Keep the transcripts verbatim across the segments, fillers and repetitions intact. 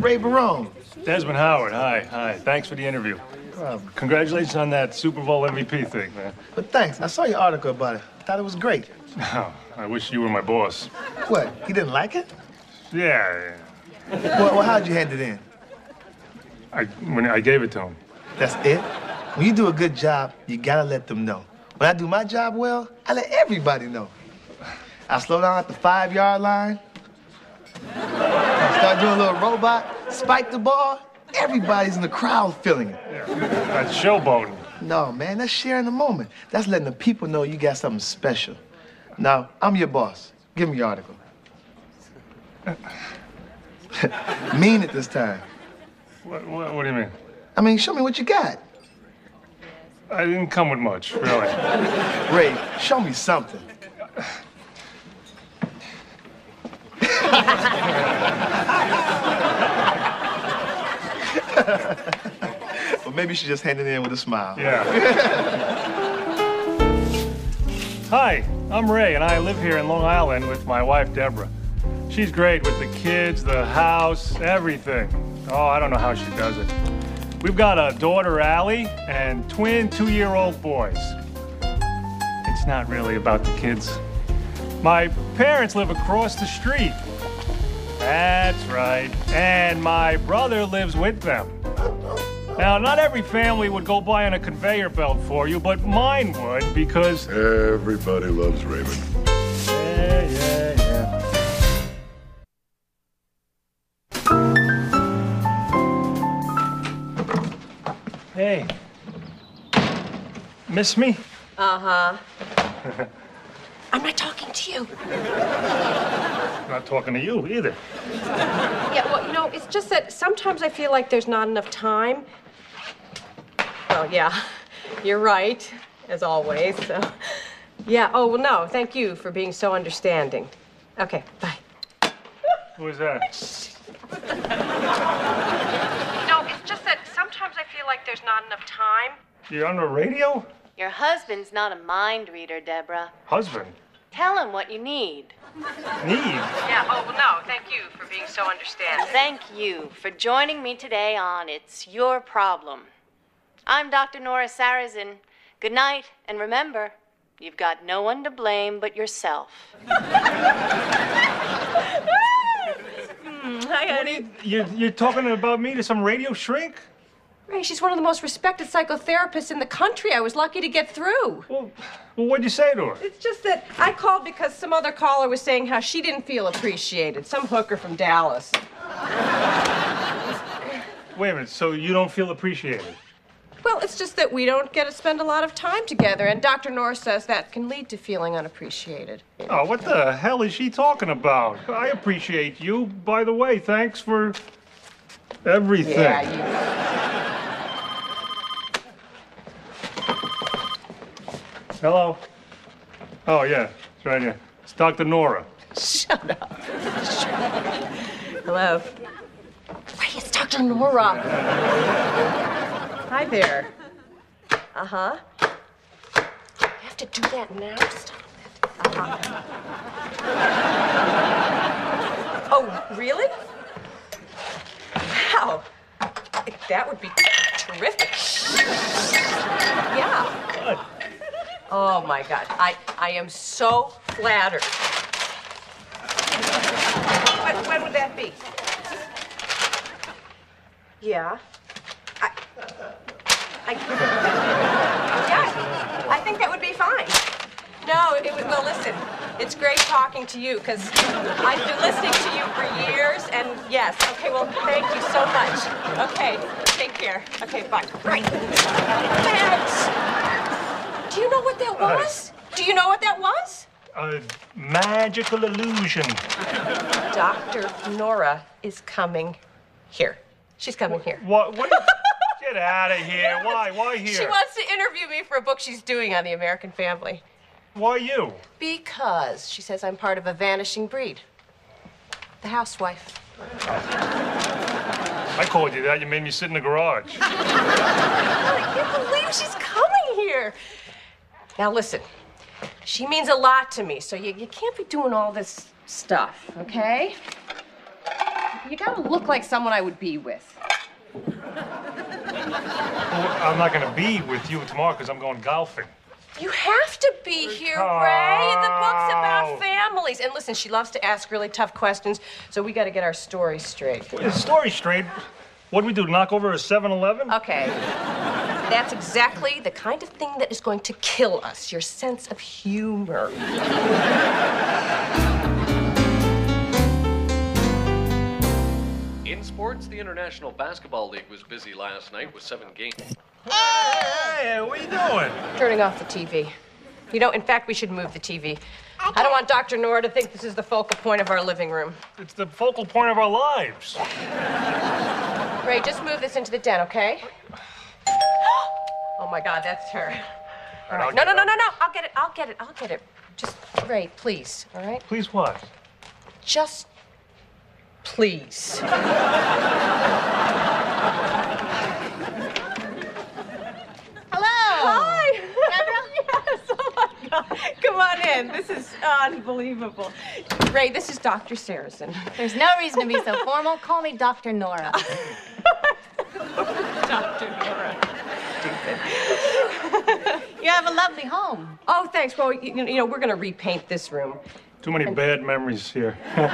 Ray Barone. Desmond Howard, hi, hi. Thanks for the interview. Well, Congratulations on that Super Bowl M V P thing, man. but thanks. I saw your article about it. I thought it was great. Oh, I wish you were my boss. What, he didn't like it? Yeah, yeah. Well, well how'd you hand it in? I, when I gave it to him. That's it? When you do a good job, you gotta let them know. When I do my job well, I let everybody know. I slow down at the five-yard line. I start doing a little robot, spike the ball. Everybody's in the crowd feeling it. Yeah, that's showboating. No, man, that's sharing the moment. That's letting the people know you got something special. Now, I'm your boss. Give me your article. Mean it this time. What, what, what do you mean? I mean, show me what you got. I didn't come with much, really. Ray, show me something. Well, maybe you should just hand it in with a smile. Yeah. Hi, I'm Ray, and I live here in Long Island with my wife, Deborah. She's great with the kids, the house, everything. Oh, I don't know how she does it. We've got a daughter, Allie, and twin two-year-old boys. It's not really about the kids. My parents live across the street. That's right. And my brother lives with them. Now, not every family would go by on a conveyor belt for you, but mine would because... Everybody loves Raymond. Yeah, yeah, yeah. Hey. Miss me? Uh-huh. I'm not talking to you. I'm not talking to you either. Yeah, well, you know, it's just that sometimes I feel like there's not enough time. Well, yeah, you're right, as always, so... Yeah, oh, well, no, thank you for being so understanding. Okay, bye. Who was that? No, it's just that sometimes I feel like there's not enough time. You're on the radio? Your husband's not a mind reader, Deborah. Husband? Tell him what you need. Need? Yeah, oh, well, no, thank you for being so understanding. Thank you for joining me today on It's Your Problem. I'm Doctor Nora Sarrazin. Good night, and remember, you've got no one to blame but yourself. Hi, honey. You, you're talking about me to some radio shrink? Ray, she's one of the most respected psychotherapists in the country. I was lucky to get through. Well, well, what'd you say to her? It's just that I called because some other caller was saying how she didn't feel appreciated. Some hooker from Dallas. Wait a minute, so you don't feel appreciated? Well, it's just that we don't get to spend a lot of time together, and Doctor Norris says that can lead to feeling unappreciated. Oh, what the hell is she talking about? I appreciate you. By the way, thanks for everything. Yeah, you... Hello? Oh, yeah, it's right here. It's Doctor Nora. Shut up. Shut up. Hello. Ray, it's Doctor Nora. Hi there. Uh-huh. You have to do that now? Stop it. Uh-huh. Oh, really? Wow. That would be terrific. Yeah. What? Oh, my God. I, I am so flattered. When, when would that be? Yeah. I, I, yeah, I think that would be fine. No, it would, well, listen, it's great talking to you, because I've been listening to you for years, and yes, okay, well, thank you so much. Okay, take care. Okay, bye. Right. Thanks. Do you know what that was? Do you know what that was? A magical illusion. Doctor Nora is coming here. She's coming here. What? What? Get out of here. Why? Why here? She wants to interview me for a book she's doing on the American family. Why you? Because she says I'm part of a vanishing breed. The housewife. I called you that. You made me sit in the garage. I can't believe she's coming here. Now listen, she means a lot to me, so you, you can't be doing all this stuff, okay? You gotta look like someone I would be with. Well, I'm not going to be with you tomorrow because I'm going golfing. You have to be here, Oh. Ray. The book's about families. And listen, she loves to ask really tough questions, so we gotta get our story straight. The story straight. What do we do, knock over a seven eleven? Okay. That's exactly the kind of thing that is going to kill us, your sense of humor. In sports, the International Basketball League was busy last night with seven games. Hey, hey, what are you doing? Turning off the T V. You know, in fact, we should move the T V. I don't want Doctor Nora to think this is the focal point of our living room. It's the focal point of our lives. Ray, just move this into the den, okay? Oh my God, that's her. All right. No, no, no, no, no. I'll get it. I'll get it. I'll get it. Just, Ray, please. All right? Please what? Just, please. Hi. Yes, oh my God. Come on in. This is unbelievable. Ray, this is Doctor Saracen. There's no reason to be so formal. Call me Doctor Nora. Doctor Nora. Stupid. You have a lovely home. Oh, thanks. Well, you, you know, we're going to repaint this room. Too many bad memories here. And,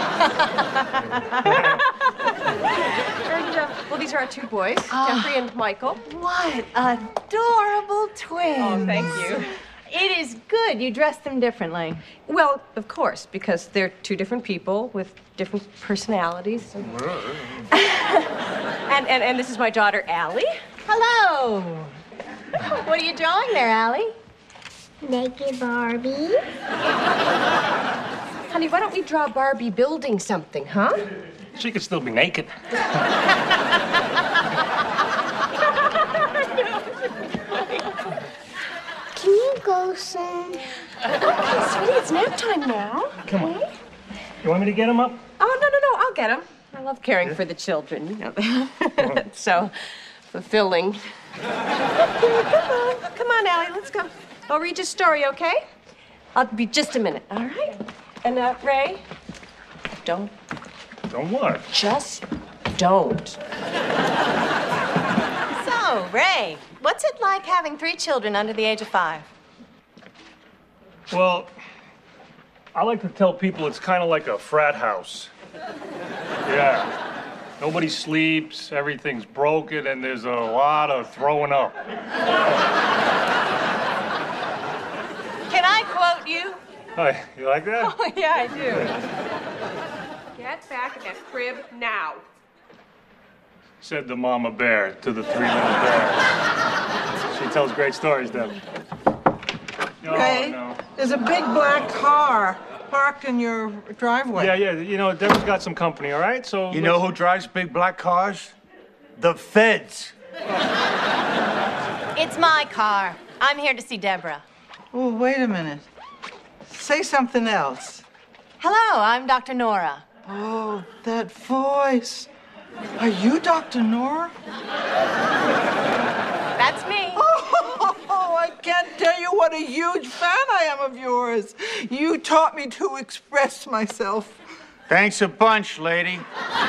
uh, well, these are our two boys, Jeffrey and Michael. What adorable twins. Oh, thank you. It is good. You dress them differently. Well, of course, because they're two different people with different personalities. and, and, and this is my daughter, Allie. Hello. What are you drawing there, Allie? Naked Barbie. Honey, why don't we draw Barbie building something, huh? She could still be naked. Can you go soon? Okay, sweetie, it's nap time now. Come on. You want me to get him up? Oh, no, no, no, I'll get him. I love caring for the children, you know. It's so fulfilling. Come on, come on, Allie, let's go. I'll read your story, okay? I'll be just a minute, all right? And, uh, Ray, don't, Don't what? just don't. So, Ray, what's it like having three children under the age of five? Well, I like to tell people it's kind of like a frat house. Yeah. Nobody sleeps, everything's broken, and there's a lot of throwing up. Can I quote you? Hi, you like that? Oh, yeah, I do. Get back in that crib now. Said the mama bear to the three little bears. She tells great stories, Deb. Oh, Ray, no. there's a big black car parked in your driveway. Yeah, yeah, you know, Deborah's got some company, all right? So You know who drives big black cars? The feds. It's my car. I'm here to see Deborah. Oh, wait a minute. Say something else. Hello, I'm Doctor Nora. Oh, that voice. Are you Doctor Nora? That's me. Oh, I can't tell you what a huge fan I am of yours. You taught me to express myself. Thanks a bunch, lady.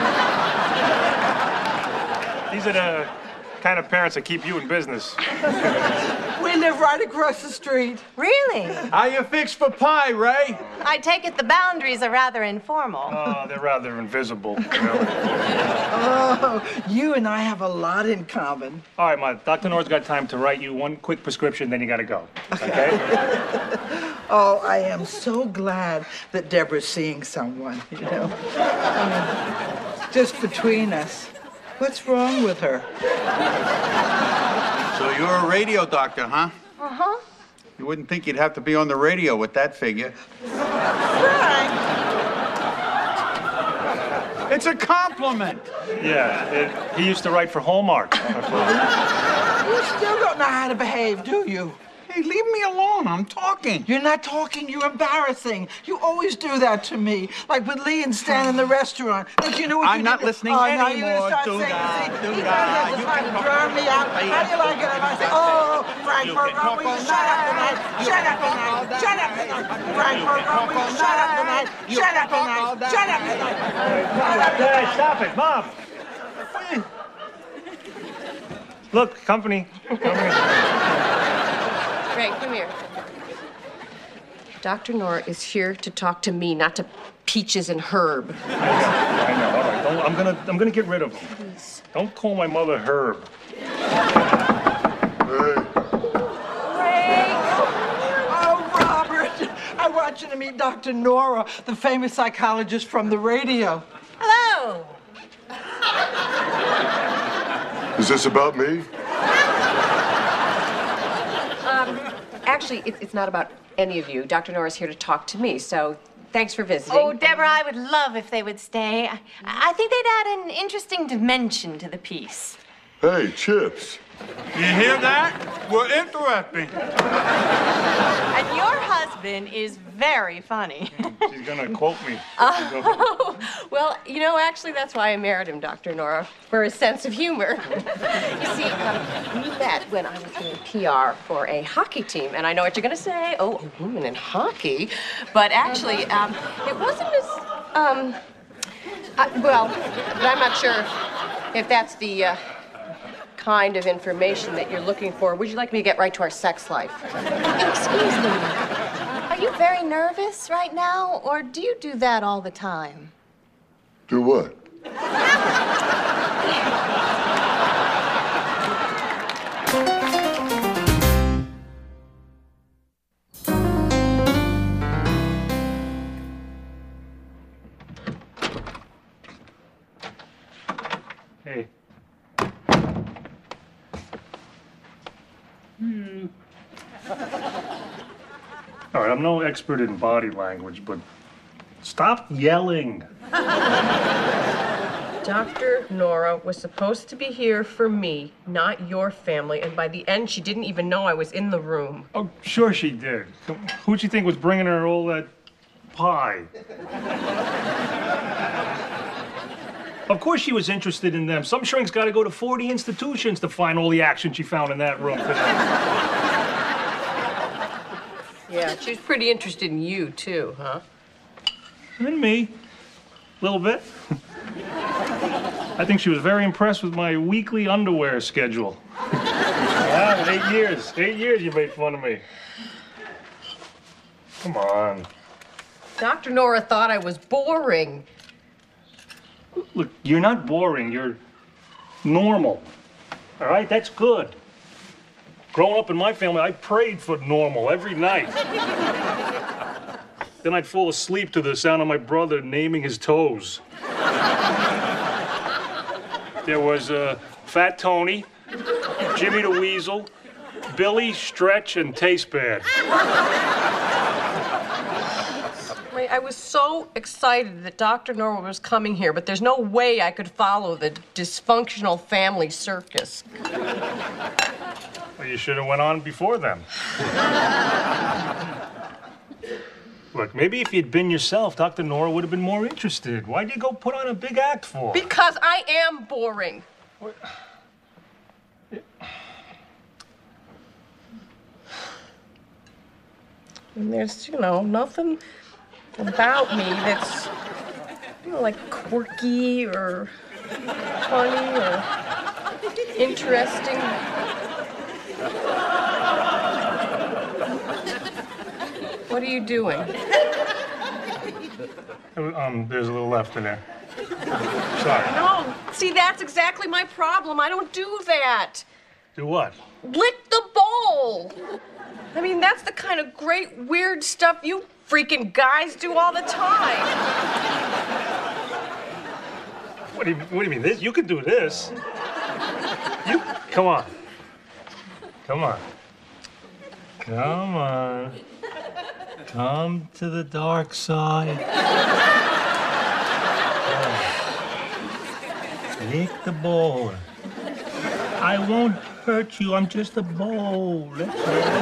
These are the kind of parents that keep you in business. We live right across the street. Really? How you fixed for pie, Ray? I take it the boundaries are rather informal. Oh, they're rather invisible, really. Oh, you and I have a lot in common. All right, Ma, Doctor Nora's got time to write you one quick prescription, then you gotta go, okay? Oh, I am so glad that Deborah's seeing someone, you know. Um, just between us. What's wrong with her? So you're a radio doctor, huh? Uh-huh. You wouldn't think you'd have to be on the radio with that figure. Frank, It's a compliment. Yeah, it, he used to write for Hallmark. you still don't know how to behave, do you? Hey, leave me alone. I'm talking. You're not talking, you're embarrassing. You always do that to me. Like with Lee and Stan in the restaurant. Like, you know what I'm you not did? listening oh, now you're anymore, gonna start Duda, saying, see, he Duda, tries to you try can to talk. drown me out. How do you like it if I say, oh, Frank Pergon, will you shut up tonight? Shut up tonight. Shut up tonight. Frank Pergon, will you shut up tonight? night. Shut up and night. Shut up and night. Dad, stop it, Mom. Look, company. company. Ray, come here. Doctor Nora is here to talk to me, not to Peaches and Herb. I know. I know. All right. Don't, I'm gonna. I'm gonna get rid of him. Please. Don't call my mother Herb. Oh, Robert, I want you to meet Doctor Nora, the famous psychologist from the radio. Hello. Is this about me? Um, actually, it, it's not about any of you. Doctor Nora's here to talk to me, so thanks for visiting. Oh, Deborah, I would love if they would stay. I, I think they'd add an interesting dimension to the piece. Hey, Chips. You hear that? We're interesting. And your husband is very funny. She's gonna quote me. Oh, well, you know, actually, that's why I married him, Doctor Nora, for his sense of humor. You see, um, we met when I was doing P R for a hockey team, and I know what you're going to say, oh, a woman in hockey, but actually, um, it wasn't as, um, uh, well, but I'm not sure if that's the, uh, kind of information that you're looking for. Would you like me to get right to our sex life? Excuse me. Are you very nervous right now, or do you do that all the time? Do what? Hey. All right, I'm no expert in body language, but stop yelling. Doctor Nora was supposed to be here for me, not your family, and by the end, she didn't even know I was in the room. Oh, sure she did. Who'd you think was bringing her all that pie? Of course she was interested in them. Some shrink's got to go to forty institutions to find all the action she found in that room today. Yeah, she was pretty interested in you, too, huh? And me. A little bit. I think she was very impressed with my weekly underwear schedule. Yeah, eight years. Eight years you made fun of me. Come on. Doctor Nora thought I was boring. Look, you're not boring. You're normal. All right? That's good. Growing up in my family, I prayed for normal every night. Then I'd fall asleep to the sound of my brother naming his toes. There was uh, Fat Tony, Jimmy the Weasel, Billy, Stretch, and Taste Bad. I was so excited that Doctor Nora was coming here, but there's no way I could follow the dysfunctional family circus. Well, you should have went on before then. Look, maybe if you'd been yourself, Doctor Nora would have been more interested. Why'd you go put on a big act for? Because I am boring. What? And there's, you know, nothing about me that's, you know, like quirky or funny or interesting. What are you doing? Um, there's a little left in there. Sorry. No, see, that's exactly my problem. I don't do that. Do what? Lick the bowl. I mean, that's the kind of great, weird stuff you freaking guys do all the time. What do you, what do you mean? This? You can do this. You, come on. Come on. Come on. Come to the dark side. Oh. Lick the bowl. I won't hurt you. I'm just a bowl. Let's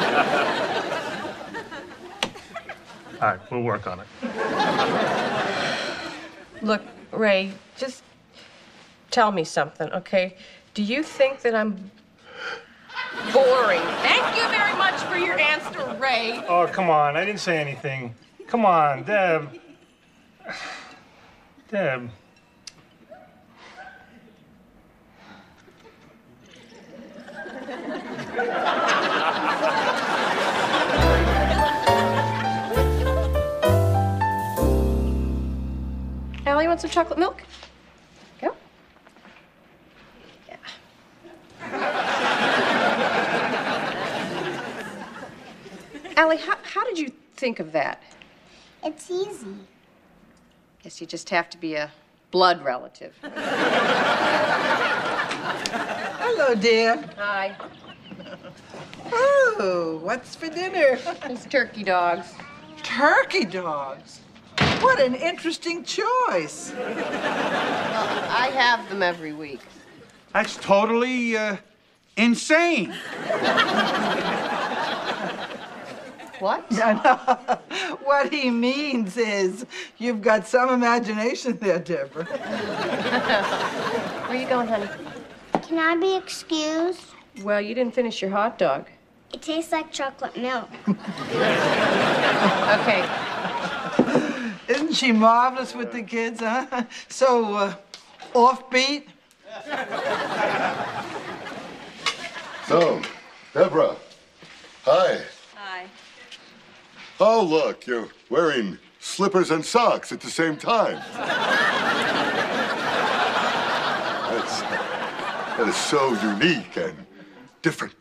All right, we'll work on it. Look, Ray, just tell me something, okay? Do you think that I'm boring? Thank you very much for your answer, Ray. Oh, come on. I didn't say anything. Come on, Deb. Deb. Allie, you want some chocolate milk? Go. Yeah. Allie, how, how did you think of that? It's easy. Guess you just have to be a blood relative. Hello, dear. Hi. Oh, what's for dinner? It's turkey dogs. Turkey dogs. What an interesting choice. I have them every week. That's totally uh, insane. What? No, no. What he means is you've got some imagination there, Deborah. Where are you going, honey? Can I be excused? Well, you didn't finish your hot dog. It tastes like chocolate milk. Okay. Isn't she marvelous with the kids, huh? So, uh, offbeat. So, Deborah. Hi. Hi. Oh, look, you're wearing slippers and socks at the same time. That's, that is so unique and different.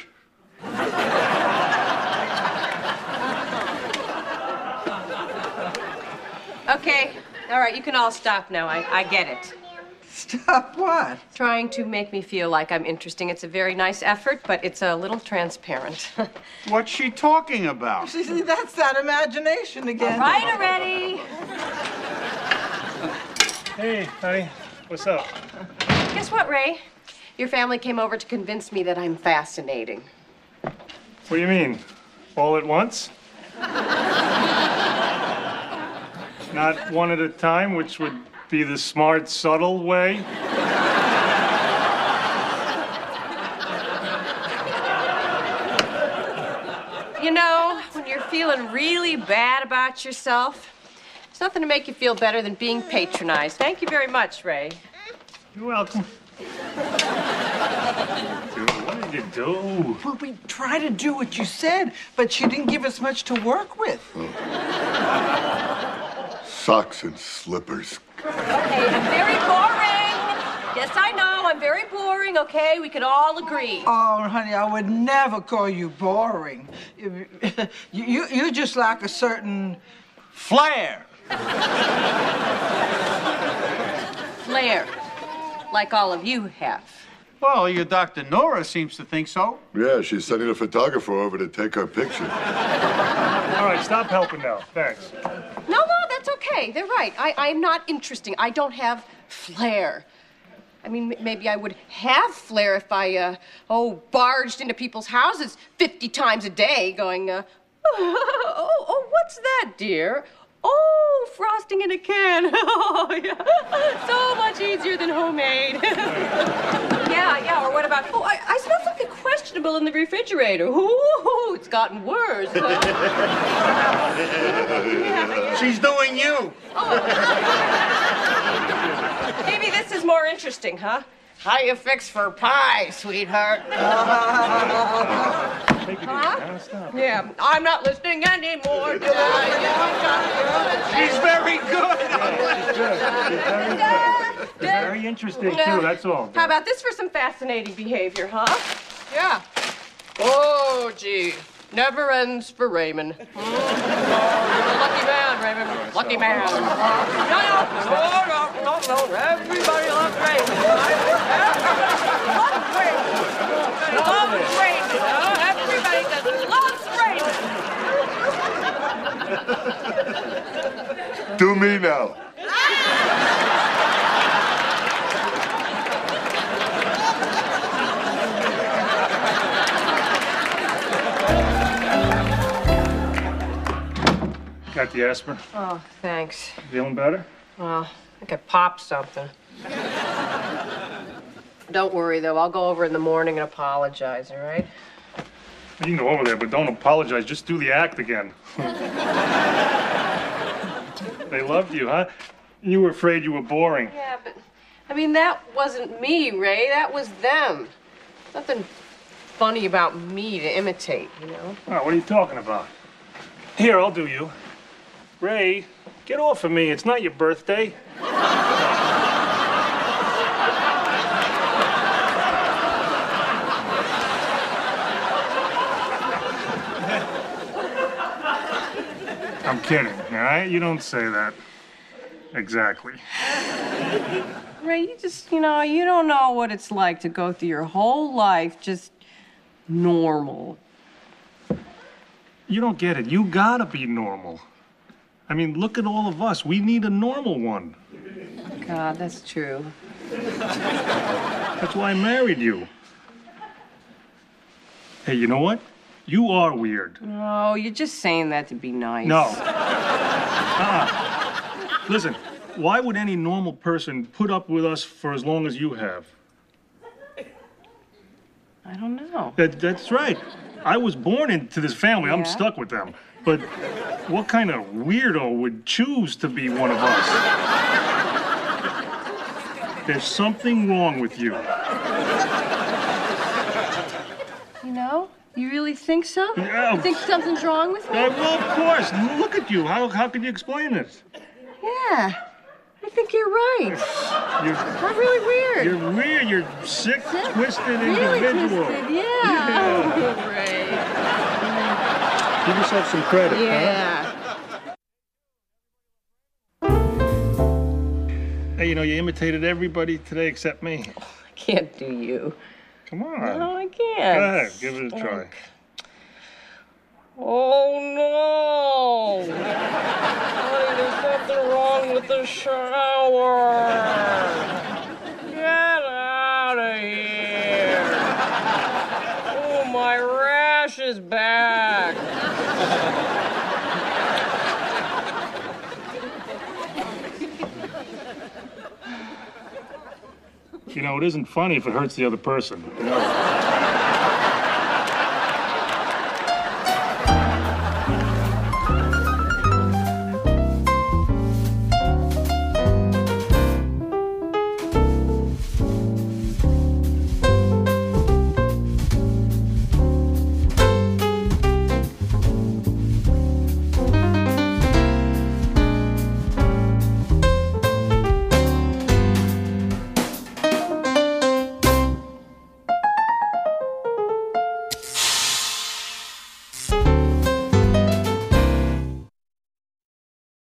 Okay. All right, you can all stop now. I, I get it. Stop what? Trying to make me feel like I'm interesting. It's a very nice effort, but it's a little transparent. What's she talking about? See, see, that's that imagination again. Right already. Hey, honey. What's up? Guess what, Ray? Your family came over to convince me that I'm fascinating. What do you mean? All at once? Not one at a time, which would be the smart, subtle way? You know, when you're feeling really bad about yourself, there's nothing to make you feel better than being patronized. Thank you very much, Ray. You're welcome. Dude, what did you do? Well, we tried to do what you said, but you didn't give us much to work with. Socks and slippers. Okay, I'm very boring. Yes, I know, I'm very boring, okay? We can all agree. Oh, honey, I would never call you boring. You, you, you just lack a certain Flair. Flair, like all of you have. Well, your Doctor Nora seems to think so. Yeah, she's sending a photographer over to take our picture. All right, stop helping now. Thanks. No, no, that's okay. They're right. I, I'm not interesting. I don't have flair. I mean, m- maybe I would have flair if I, uh, oh, barged into people's houses fifty times a day going, uh, oh, oh, what's that, dear? Oh, frosting in a can. Oh, yeah. So much easier than homemade. Yeah, yeah, or what about, oh, I, I smell something questionable in the refrigerator. Ooh, it's gotten worse. Yeah, yeah. She's doing you. Maybe this is more interesting, huh? How you fix for pie, sweetheart? Take it easy. Huh? Now stop. Yeah, I'm not listening anymore. She's very good. It's very interesting, too, that's all. How about this for some fascinating behavior, huh? Yeah. Oh, gee. Never ends for Raymond. Mm. Oh, you're a lucky man, Raymond. Lucky man. No, no, no, no, no, no. Everybody loves Raymond. Loves Raymond. Loves Raymond. Oh, everybody just loves Raymond. Do me now. Got the aspirin. Oh, thanks. Feeling better? Well, I think I popped something. Don't worry, though. I'll go over in the morning and apologize, all right? You can go over there, but don't apologize. Just do the act again. They loved you, huh? You were afraid you were boring. Yeah, but, I mean, that wasn't me, Ray. That was them. Nothing funny about me to imitate, you know? Oh, what are you talking about? Here, I'll do you. Ray, get off of me. It's not your birthday. I'm kidding, all right? You don't say that. Exactly. Ray, you just, you know, you don't know what it's like to go through your whole life just normal. You don't get it. You gotta be normal. I mean, look at all of us. We need a normal one. God, that's true. That's why I married you. Hey, you know what? You are weird. No, you're just saying that to be nice. No. Uh-uh. Listen, why would any normal person put up with us for as long as you have? I don't know. That, that's right. I was born into this family. Yeah. I'm stuck with them. But what kind of weirdo would choose to be one of us? There's something wrong with you. You know? You really think so? Yeah. You think something's wrong with me? Uh, well, of course. Look at you. How, how can you explain it? Yeah. I think you're right. You're, I'm really weird. you're weird. You're sick, Sick? twisted Really individual. twisted, yeah. Yeah. Oh, Ray. Give yourself some credit, Yeah. huh? Hey, you know, you imitated everybody today except me. I can't do you. Come on. No, I Go can't. ahead. Give it a try. Oh, no. Honey, there's something wrong with the shower. Get out of here. Oh, my rash is back. You know, it isn't funny if it hurts the other person. You know?